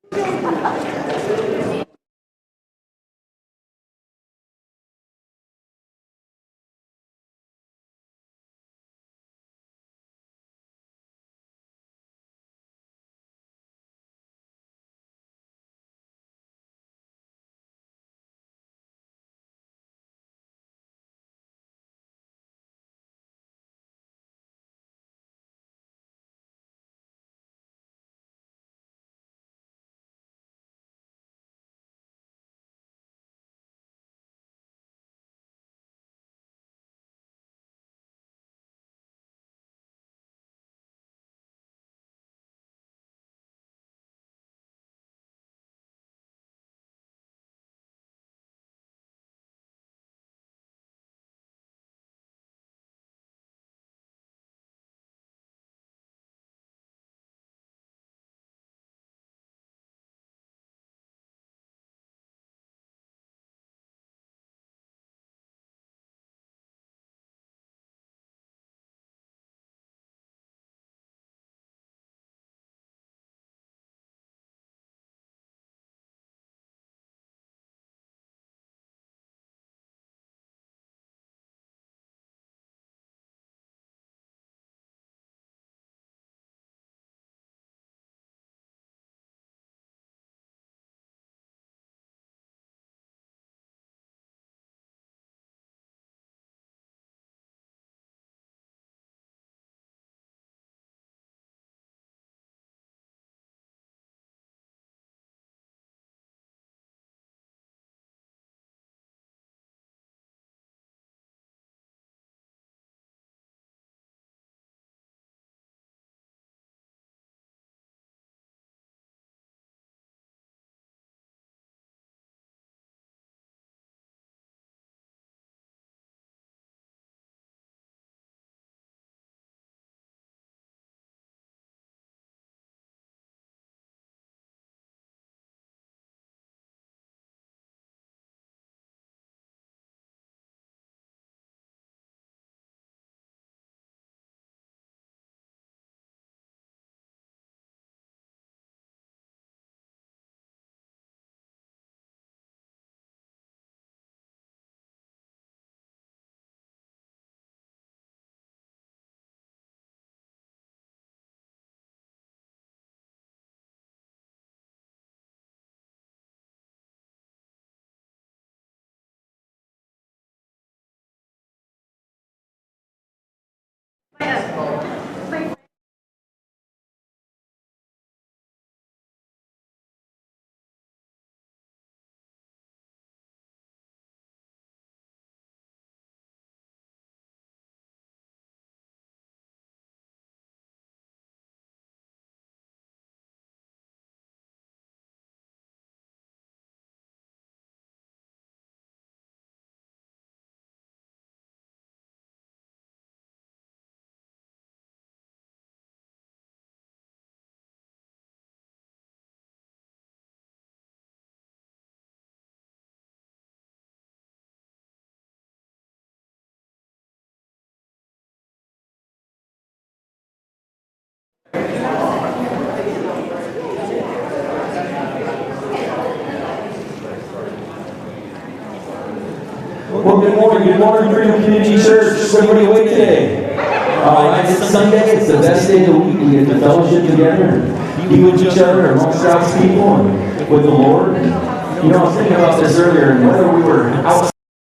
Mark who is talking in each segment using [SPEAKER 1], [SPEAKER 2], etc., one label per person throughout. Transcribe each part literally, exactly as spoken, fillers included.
[SPEAKER 1] Well, good morning. Good morning, Freedom Community Church. Everybody awake today? All right, it's Sunday. It's the best day of the week. We get to fellowship together and be with each other amongst God's people and with the Lord. You know, I was thinking about this earlier, and whether we were outside,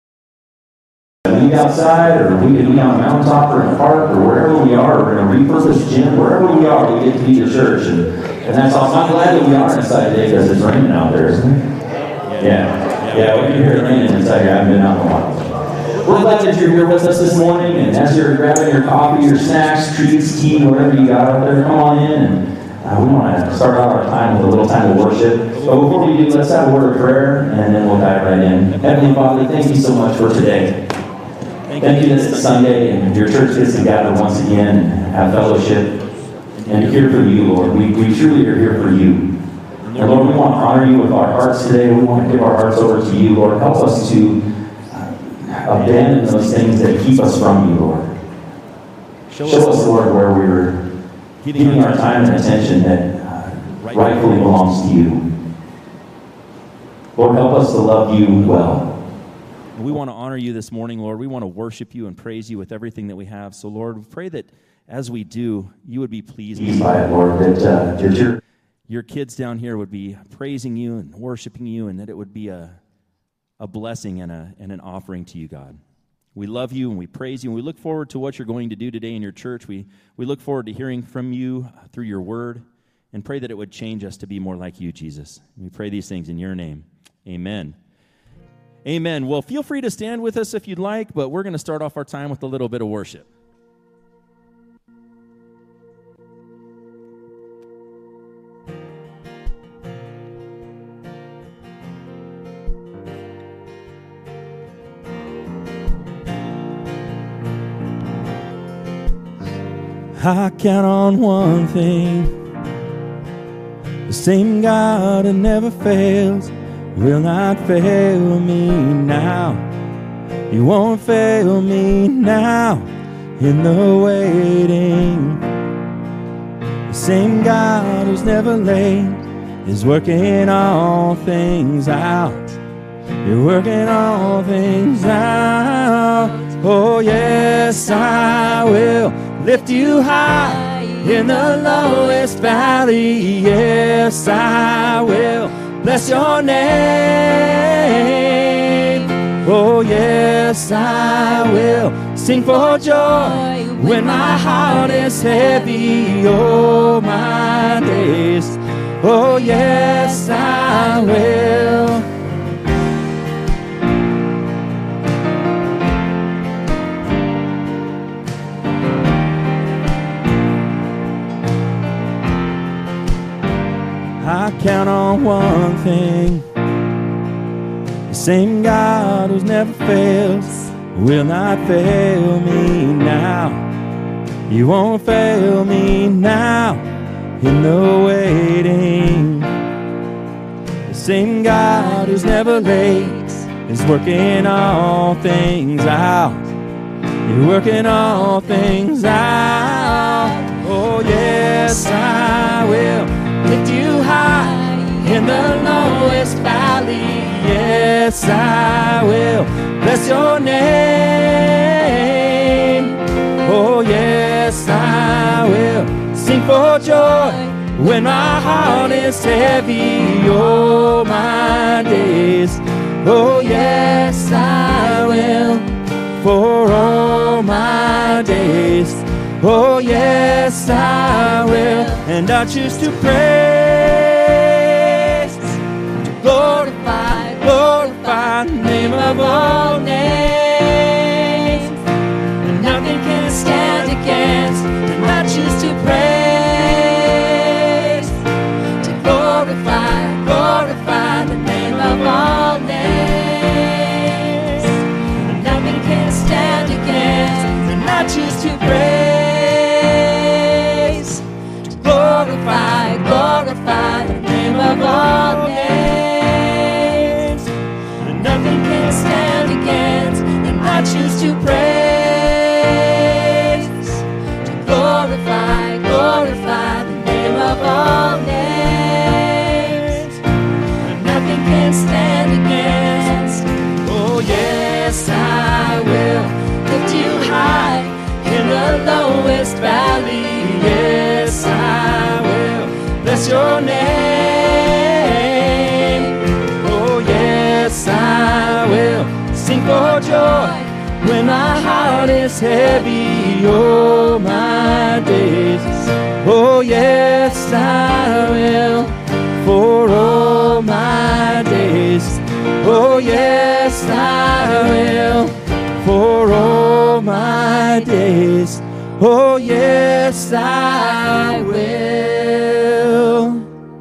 [SPEAKER 1] outside, or we could be on a mountaintop or in a park or wherever we are, or in a repurposed gym, wherever we are, we get to be at church. And, and that's awesome. I'm glad that we are inside today because it's raining out there, isn't it? Yeah. Yeah, we can hear it raining inside here. I haven't been out in a while. We're glad that you're here with us this morning, and as you're grabbing your coffee, your snacks, treats, tea, whatever you got out there, come on in. And uh, we want to start out our time with a little time of worship. But before we do, let's have a word of prayer, and then we'll dive right in. Heavenly Father, thank you so much for today. Thank you that it's Sunday, and your church gets to gather once again and have fellowship and hear from you, Lord. We, we truly are here for you. And Lord, we want to honor you with our hearts today. We want to give our hearts over to you, Lord. Help us to uh, abandon those things that keep us from you, Lord. Show us, Lord, where we were giving our time and attention that uh, rightfully belongs to you. Lord, help us to love you well.
[SPEAKER 2] We want to honor you this morning, Lord. We want to worship you and praise you with everything that we have. So, Lord, we pray that as we do, you would be pleased
[SPEAKER 1] by it, Lord, that uh, your, your,
[SPEAKER 2] your kids down here would be praising you and worshiping you, and that it would be a, a blessing and, a, and an offering to you, God. We love you and we praise you, and we look forward to what you're going to do today in your church. We, we look forward to hearing from you through your word, and pray that it would change us to be more like you, Jesus. We pray these things in your name. Amen. Amen. Well, feel free to stand with us if you'd like, but we're going to start off our time with a little bit of worship. I count on one thing, the same God that never fails will not fail me now. You won't fail me now in the waiting. The same God who's never late is working all things out. You're working all things out. Oh yes, I will lift you high in the lowest valley. Yes, I will bless your name. Oh yes, I will sing for joy when my heart is heavy. Oh my days, oh yes, I will. I count on one thing, the same God who's never fails will not fail me now. You won't fail me now in the waiting. The same God who's never late is working all things out. You're working all things out. Oh yes, I will lift you high in the lowest valley. Yes, I will bless your name. Oh yes, I will sing for joy when my heart is heavy. Oh my days, oh yes, I will for all my days. Oh yes, I will, and I choose to praise, to glorify, glorify the name of all names, and nothing can stand against, and I choose to praise, to glorify, glorify the name of all names, and nothing can stand against, and I choose to praise. Glorify, glorify the name of all names, and nothing can stand against, and I choose to praise, to glorify, glorify the name of all names, and nothing can stand against. Oh yes, I will lift you high in the lowest valley. Yes, I bless your name. Oh yes, I will sing for joy when my heart is heavy. Oh my days, oh yes, I will for all my days. Oh yes, I will for all my days. Oh yes, I will.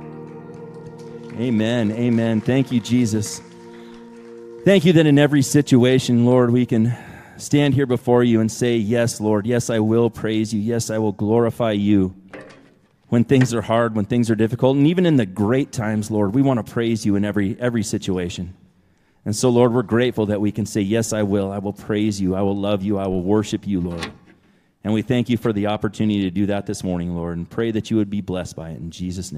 [SPEAKER 2] Amen, amen. Thank you, Jesus. Thank you that in every situation, Lord, we can stand here before you and say, yes, Lord, yes, I will praise you. Yes, I will glorify you. When things are hard, when things are difficult, and even in the great times, Lord, we want to praise you in every every situation. And so, Lord, we're grateful that we can say, yes, I will. I will praise you. I will love you. I will worship you, Lord. And we thank you for the opportunity to do that this morning, Lord, and pray that you would be blessed by it in Jesus' name.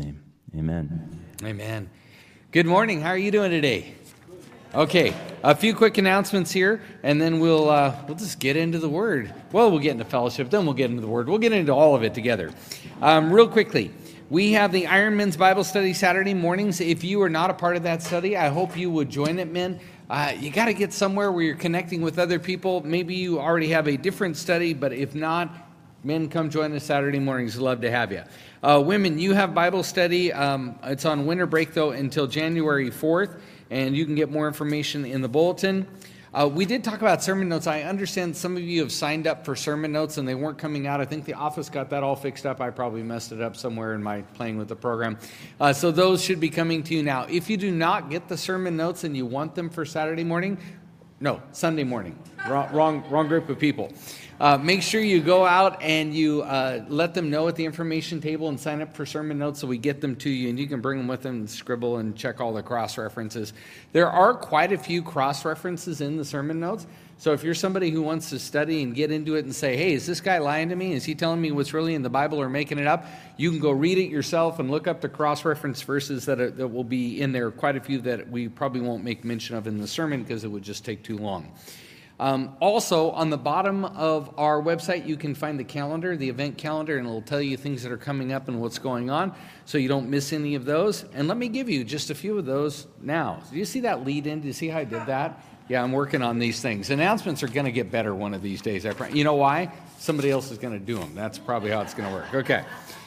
[SPEAKER 2] Amen.
[SPEAKER 3] Amen. Good morning. How are you doing today? Okay, a few quick announcements here, and then we'll uh, we'll just get into the Word. Well, we'll get into fellowship, then we'll get into the Word. We'll get into all of it together. Um, real quickly, we have the Iron Men's Bible Study Saturday mornings. If you are not a part of that study, I hope you would join it, men. Uh, you got to get somewhere where you're connecting with other people. Maybe you already have a different study, but if not, men, come join us Saturday mornings. Love to have you. Uh, women, you have Bible study. Um, it's on winter break, though, until January fourth, and you can get more information in the bulletin. Uh, we did talk about sermon notes. I understand some of you have signed up for sermon notes, and they weren't coming out. I think the office got that all fixed up. I probably messed it up somewhere in my playing with the program. Uh, so those should be coming to you now. If you do not get the sermon notes and you want them for Saturday morning, no, Sunday morning. Wrong, wrong, wrong group of people. Uh, make sure you go out and you uh, let them know at the information table and sign up for sermon notes so we get them to you, and you can bring them with them and scribble and check all the cross-references. There are quite a few cross-references in the sermon notes, so if you're somebody who wants to study and get into it and say, hey, is this guy lying to me? Is he telling me what's really in the Bible or making it up? You can go read it yourself and look up the cross-reference verses that, are, that will be in there, quite a few that we probably won't make mention of in the sermon because it would just take too long. Um, also, on the bottom of our website, you can find the calendar, the event calendar, and it'll tell you things that are coming up and what's going on, so you don't miss any of those. And let me give you just a few of those now. Do you see that lead in? Do you see how I did that? Yeah, I'm working on these things. Announcements are going to get better one of these days. I You know why? Somebody else is going to do them. That's probably how it's going to work. Okay.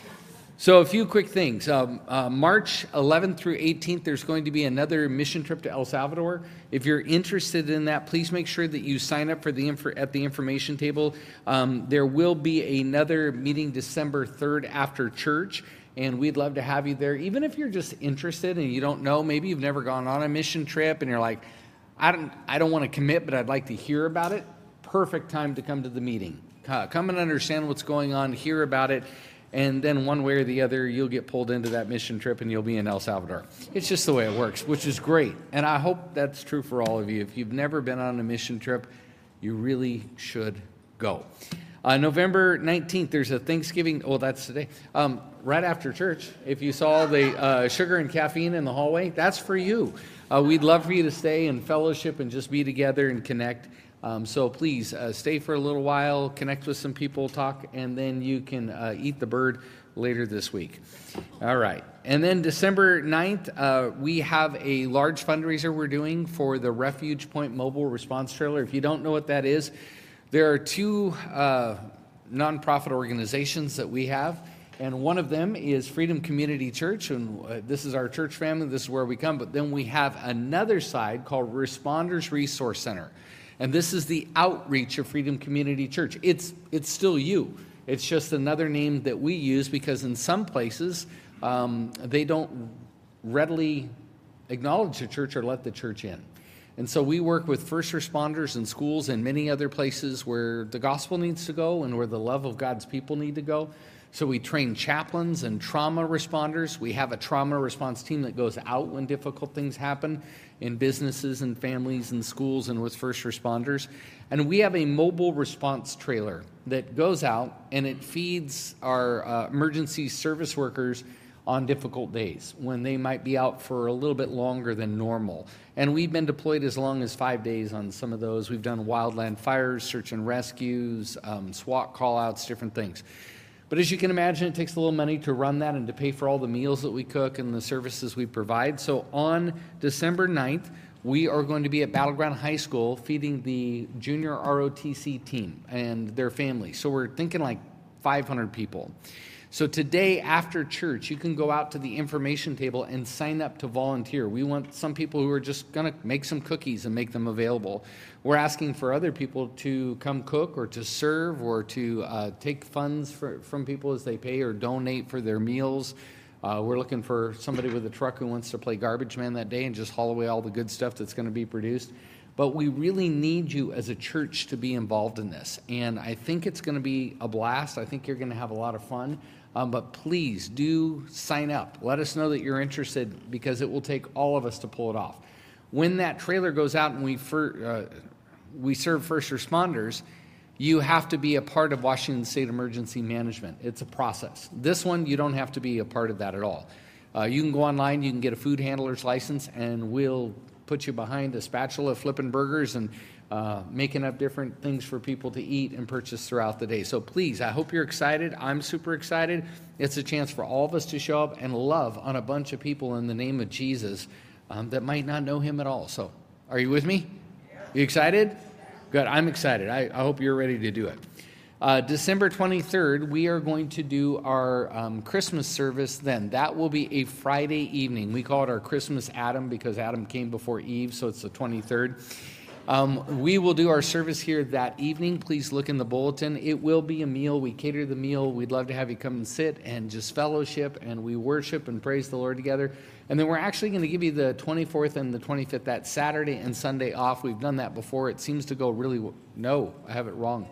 [SPEAKER 3] So a few quick things. Um, uh, March eleventh through eighteenth, there's going to be another mission trip to El Salvador. If you're interested in that, please make sure that you sign up for the inf- at the information table. Um, there will be another meeting December third after church, and we'd love to have you there. Even if you're just interested and you don't know, maybe you've never gone on a mission trip and you're like, I don't, I don't want to commit, but I'd like to hear about it. Perfect time to come to the meeting. Uh, come and understand what's going on, hear about it. And then one way or the other, you'll get pulled into that mission trip and you'll be in El Salvador. It's just the way it works, which is great. And I hope that's true for all of you. If you've never been on a mission trip, you really should go. Uh, November nineteenth, there's a Thanksgiving, oh, that's today, um, right after church. If you saw the uh, sugar and caffeine in the hallway, that's for you. Uh, we'd love for you to stay and fellowship and just be together and connect. Um, so please uh, stay for a little while, connect with some people, talk, and then you can uh, eat the bird later this week. All right. And then December ninth, uh, we have a large fundraiser we're doing for the Refuge Point Mobile Response Trailer. If you don't know what that is, there are two uh, nonprofit organizations that we have. And one of them is Freedom Community Church, and uh, this is our church family. This is where we come. But then we have another side called Responders Resource Center. And this is the outreach of Freedom Community Church. It's it's still you. It's just another name that we use because in some places um, they don't readily acknowledge the church or let the church in. And so we work with first responders in schools and many other places where the gospel needs to go and where the love of God's people need to go. So we train chaplains and trauma responders. We have a trauma response team that goes out when difficult things happen in businesses and families and schools and with first responders. And we have a mobile response trailer that goes out and it feeds our uh, emergency service workers on difficult days when they might be out for a little bit longer than normal. And we've been deployed as long as five days on some of those. We've done wildland fires, search and rescues, um, SWAT call-outs, different things. But as you can imagine, it takes a little money to run that and to pay for all the meals that we cook and the services we provide. So on December ninth, we are going to be at Battleground High School feeding the junior R O T C team and their families. So we're thinking like five hundred people. So today after church, you can go out to the information table and sign up to volunteer. We want some people who are just going to make some cookies and make them available. We're asking for other people to come cook or to serve or to uh, take funds for, from people as they pay or donate for their meals. Uh, we're looking for somebody with a truck who wants to play garbage man that day and just haul away all the good stuff that's going to be produced. But we really need you as a church to be involved in this. And I think it's going to be a blast. I think you're going to have a lot of fun. Um, but please do sign up. Let us know that you're interested because it will take all of us to pull it off. When that trailer goes out and we fir- uh, we serve first responders, you have to be a part of Washington State Emergency Management. It's a process. This one, you don't have to be a part of that at all. Uh, you can go online, you can get a food handler's license, and we'll put you behind a spatula flipping burgers and uh, making up different things for people to eat and purchase throughout the day. So please, I hope you're excited. I'm super excited. It's a chance for all of us to show up and love on a bunch of people in the name of Jesus um, that might not know him at all. So are you with me? You excited? Good. I'm excited. I, I hope you're ready to do it. Uh, December twenty-third, we are going to do our um, Christmas service then. That will be a Friday evening. We call it our Christmas Adam because Adam came before Eve, so it's the twenty-third. Um, we will do our service here that evening. Please look in the bulletin. It will be a meal. We cater the meal. We'd love to have you come and sit and just fellowship, and we worship and praise the Lord together. And then we're actually going to give you the twenty-fourth and the twenty-fifth, that Saturday and Sunday off. We've done that before. It seems to go really w- No, I have it wrong.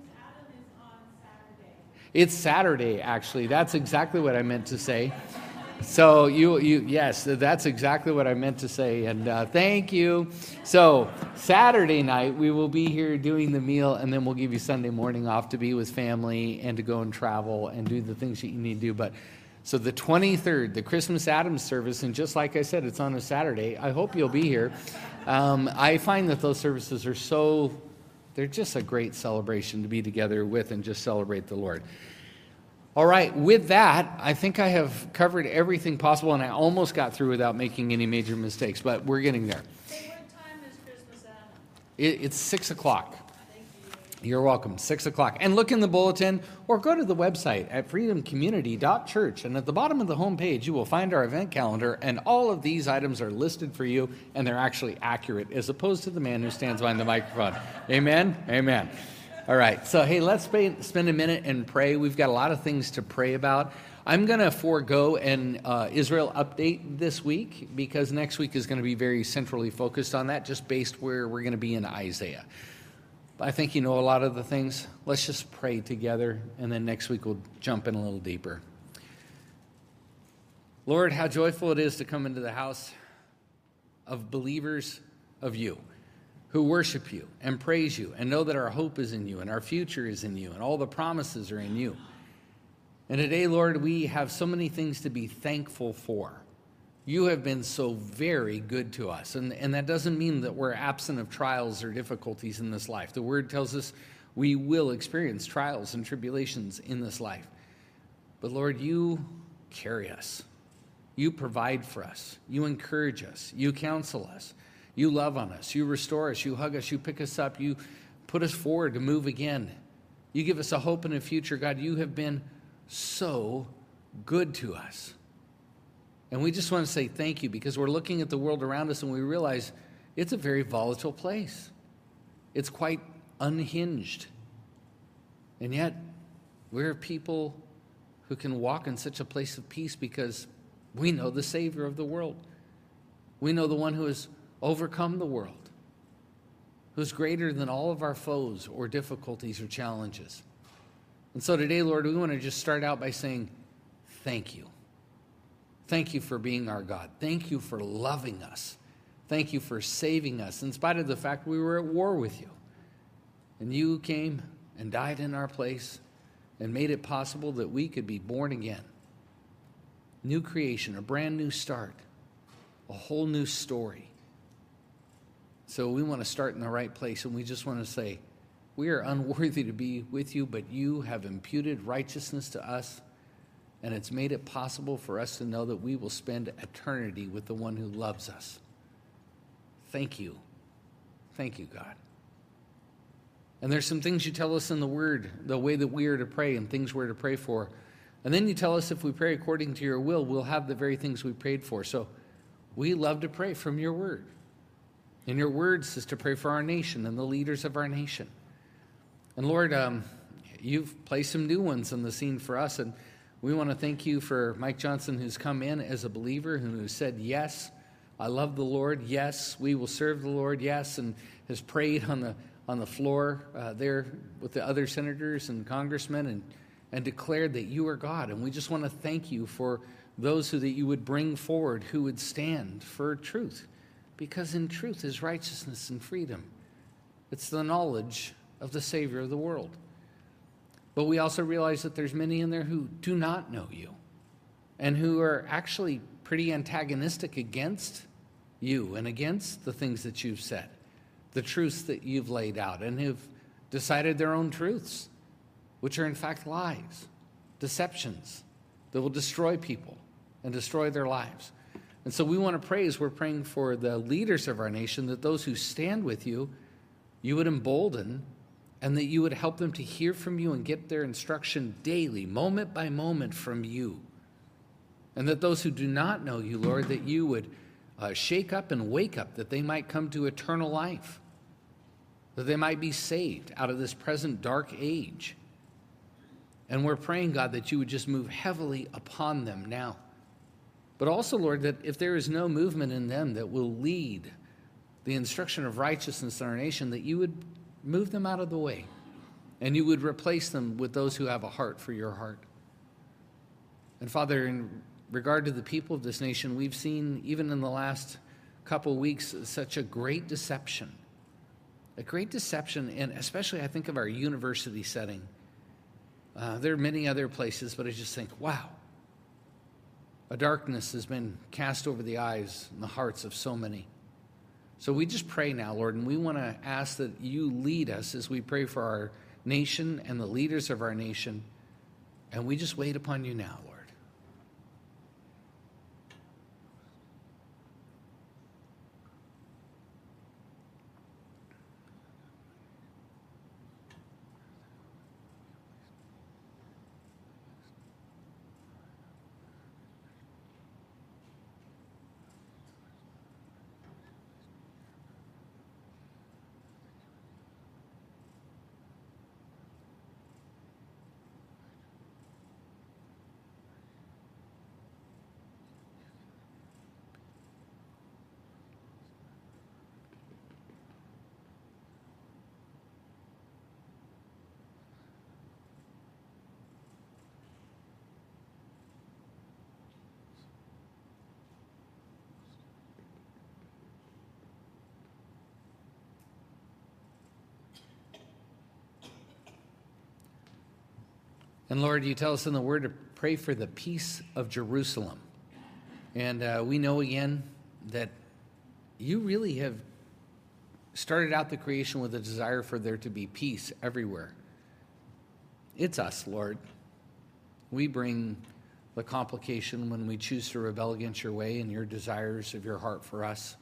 [SPEAKER 3] It's Saturday, actually. That's exactly what I meant to say. So you, you, yes, that's exactly what I meant to say. And uh, thank you. So Saturday night, we will be here doing the meal, and then we'll give you Sunday morning off to be with family and to go and travel and do the things that you need to do. But so the twenty-third, the Christmas Adams service, and just like I said, it's on a Saturday. I hope you'll be here. Um, I find that those services are so... They're just a great celebration to be together with and just celebrate the Lord. All right, with that, I think I have covered everything possible, and I almost got through without making any major mistakes, but we're getting there.
[SPEAKER 4] Hey, what time is Christmas Adam?
[SPEAKER 3] It, it's six o'clock. You're welcome, six o'clock. And look in the bulletin or go to the website at freedom community dot church. And at the bottom of the homepage, you will find our event calendar. And all of these items are listed for you, and they're actually accurate as opposed to the man who stands behind the microphone. Amen? Amen. All right. So, hey, let's pay, spend a minute and pray. We've got a lot of things to pray about. I'm going to forego an uh, Israel update this week because next week is going to be very centrally focused on that, just based where we're going to be in Isaiah. I think you know a lot of the things. Let's just pray together, and then next week we'll jump in a little deeper. Lord, how joyful it is to come into the house of believers of you, who worship you and praise you and know that our hope is in you and our future is in you and all the promises are in you. And today, Lord, we have so many things to be thankful for. You have been so very good to us. And, and that doesn't mean that we're absent of trials or difficulties in this life. The Word tells us we will experience trials and tribulations in this life. But Lord, you carry us. You provide for us. You encourage us. You counsel us. You love on us. You restore us. You hug us. You pick us up. You put us forward to move again. You give us a hope and a future. God, you have been so good to us. And we just want to say thank you because we're looking at the world around us and we realize it's a very volatile place. It's quite unhinged. And yet, we're people who can walk in such a place of peace because we know the Savior of the world. We know the one who has overcome the world, who's greater than all of our foes or difficulties or challenges. And so today, Lord, we want to just start out by saying thank you. Thank you for being our God. Thank you for loving us. Thank you for saving us in spite of the fact we were at war with you. And you came and died in our place and made it possible that we could be born again. New creation, a brand new start, a whole new story. So we want to start in the right place, and we just want to say, we are unworthy to be with you, but you have imputed righteousness to us. And it's made it possible for us to know that we will spend eternity with the one who loves us. Thank you. Thank you, God. And there's some things you tell us in the Word, the way that we are to pray and things we're to pray for. And then you tell us if we pray according to your will, we'll have the very things we prayed for. So we love to pray from your Word. And your Word says to pray for our nation and the leaders of our nation. And Lord, um, you've placed some new ones on the scene for us, and we want to thank you for Mike Johnson, who's come in as a believer, who said, yes, I love the Lord. Yes, we will serve the Lord. Yes, and has prayed on the on the floor uh, there with the other senators and congressmen and, and declared that you are God. And we just want to thank you for those who that you would bring forward who would stand for truth. Because in truth is righteousness and freedom. It's the knowledge of the Savior of the world. But we also realize that there's many in there who do not know you. and who are actually pretty antagonistic against you and against the things that you've said, the truths that you've laid out, and who've decided their own truths, which are in fact lies, deceptions that will destroy people and destroy their lives. And so we want to pray as we're praying for the leaders of our nation, that those who stand with you, you would embolden, and that you would help them to hear from you and get their instruction daily, moment by moment from you. And that those who do not know you, Lord, that you would uh, shake up and wake up, that they might come to eternal life, that they might be saved out of this present dark age. And we're praying, God, that you would just move heavily upon them now. But also, Lord, that if there is no movement in them that will lead the instruction of righteousness in our nation, that you would move them out of the way, and you would replace them with those who have a heart for your heart. And Father, in regard to the people of this nation, we've seen, even in the last couple of weeks, such a great deception. A great deception, and especially I think of our university setting. Uh, there are many other places, but I just think, wow, a darkness has been cast over the eyes and the hearts of so many. So we just pray now, Lord, and we want to ask that you lead us as we pray for our nation and the leaders of our nation. And we just wait upon you now, Lord. And Lord, you tell us in the Word to pray for the peace of Jerusalem. And uh, we know again that you really have started out the creation with a desire for there to be peace everywhere. It's us, Lord. We bring the complication when we choose to rebel against your way and your desires of your heart for us.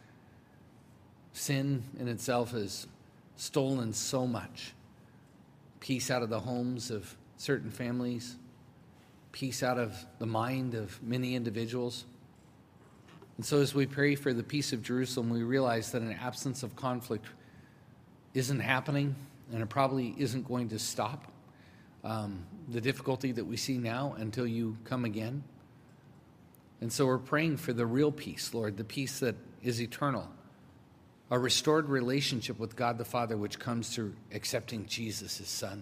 [SPEAKER 3] Sin in itself has stolen so much. Peace out of the homes of certain families, peace out of the mind of many individuals. And so as we pray for the peace of Jerusalem, we realize that an absence of conflict isn't happening, and it probably isn't going to stop um, the difficulty that we see now until you come again. And so we're praying for the real peace, Lord, the peace that is eternal, a restored relationship with God the Father, which comes through accepting Jesus, his Son.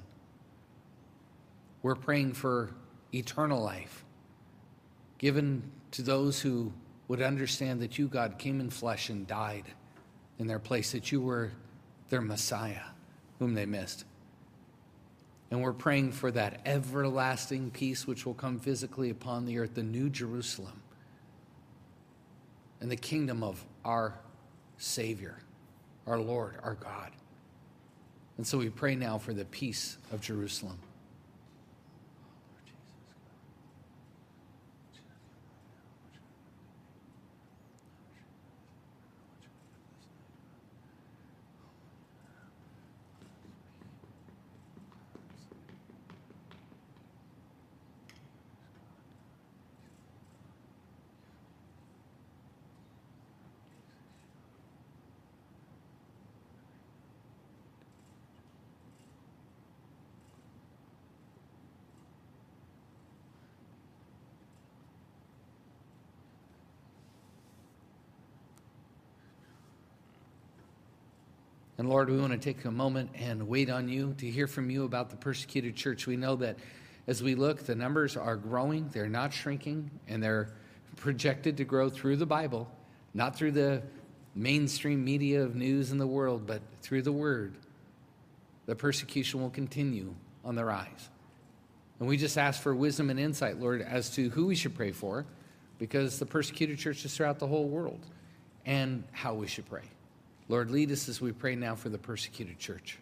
[SPEAKER 3] We're praying for eternal life, given to those who would understand that you, God, came in flesh and died in their place, that you were their Messiah, whom they missed. And we're praying for that everlasting peace which will come physically upon the earth, the new Jerusalem, and the kingdom of our Savior, our Lord, our God. And so we pray now for the peace of Jerusalem. And Lord, we want to take a moment and wait on you to hear from you about the persecuted church. We know that as we look, the numbers are growing, they're not shrinking, and they're projected to grow through the Bible, not through the mainstream media of news in the world, but through the Word. The persecution will continue on the rise. And we just ask for wisdom and insight, Lord, as to who we should pray for, because the persecuted church is throughout the whole world, and how we should pray. Lord, lead us as we pray now for the persecuted church.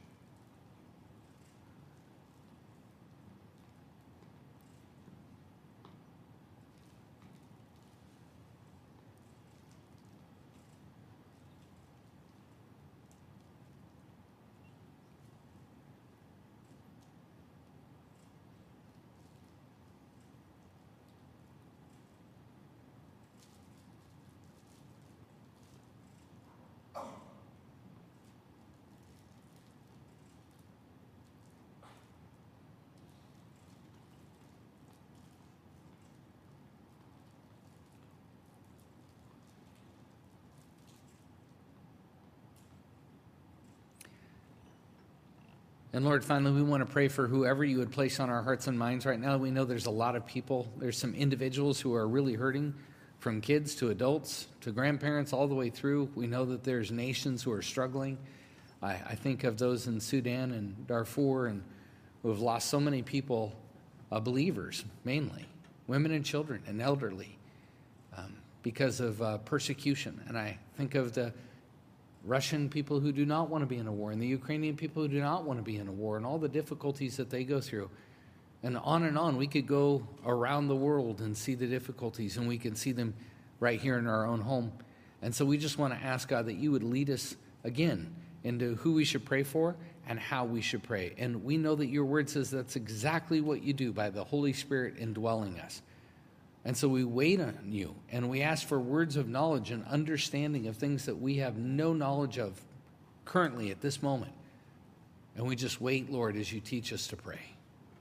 [SPEAKER 3] And Lord, finally, we want to pray for whoever you would place on our hearts and minds right now. We know there's a lot of people. There's some individuals who are really hurting, from kids to adults to grandparents, all the way through. We know that there's nations who are struggling. I, I think of those in Sudan and Darfur, and who have lost so many people, uh, believers mainly, women and children and elderly, um, because of uh, persecution. And I think of the Russian people who do not want to be in a war, and the Ukrainian people who do not want to be in a war, and all the difficulties that they go through. And on and on, we could go around the world and see the difficulties, and we can see them right here in our own home. And so we just want to ask, God, that you would lead us again into who we should pray for and how we should pray. And we know that your word says that's exactly what you do by the Holy Spirit indwelling us. And so we wait on you, and we ask for words of knowledge and understanding of things that we have no knowledge of currently at this moment. And we just wait, Lord, as you teach us to pray.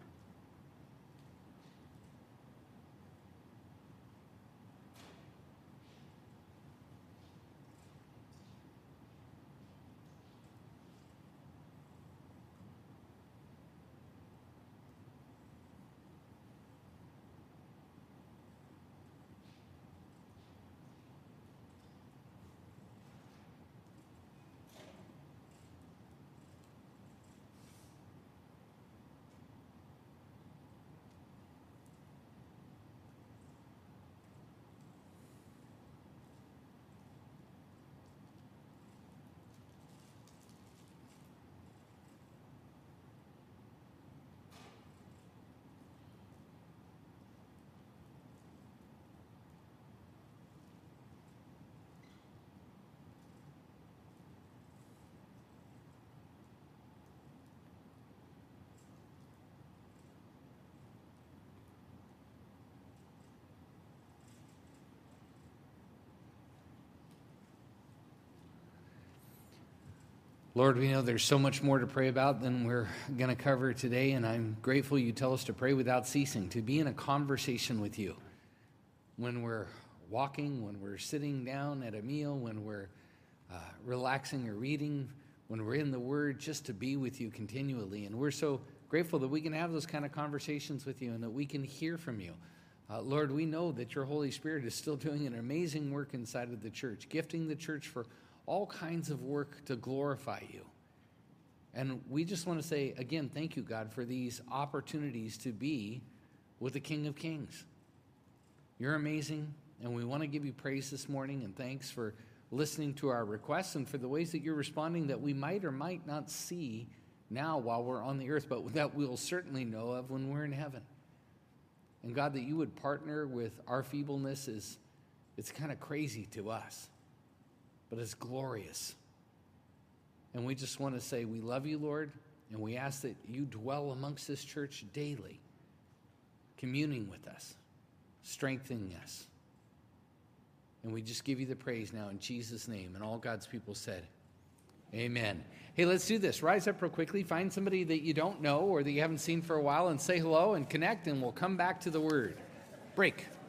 [SPEAKER 3] Lord, we know there's so much more to pray about than we're going to cover today, and I'm grateful you tell us to pray without ceasing, to be in a conversation with you. When we're walking, when we're sitting down at a meal, when we're uh, relaxing or reading, when we're in the Word, just to be with you continually. And we're so grateful that we can have those kind of conversations with you and that we can hear from you. Uh, Lord, we know that your Holy Spirit is still doing an amazing work inside of the church, gifting the church for all kinds of work to glorify you. And we just want to say, again, thank you, God, for these opportunities to be with the King of Kings. You're amazing, and we want to give you praise this morning, and thanks for listening to our requests and for the ways that you're responding that we might or might not see now while we're on the earth, but that we'll certainly know of when we're in heaven. And God, that you would partner with our feebleness is, it's kind of crazy to us, but it's glorious. And we just want to say we love you, Lord, and we ask that you dwell amongst this church daily, communing with us, strengthening us. And we just give you the praise now in Jesus' name. And all God's people said, amen. Hey, let's do this. Rise up real quickly. Find somebody that you don't know or that you haven't seen for a while and say hello and connect, and we'll come back to the Word. Break.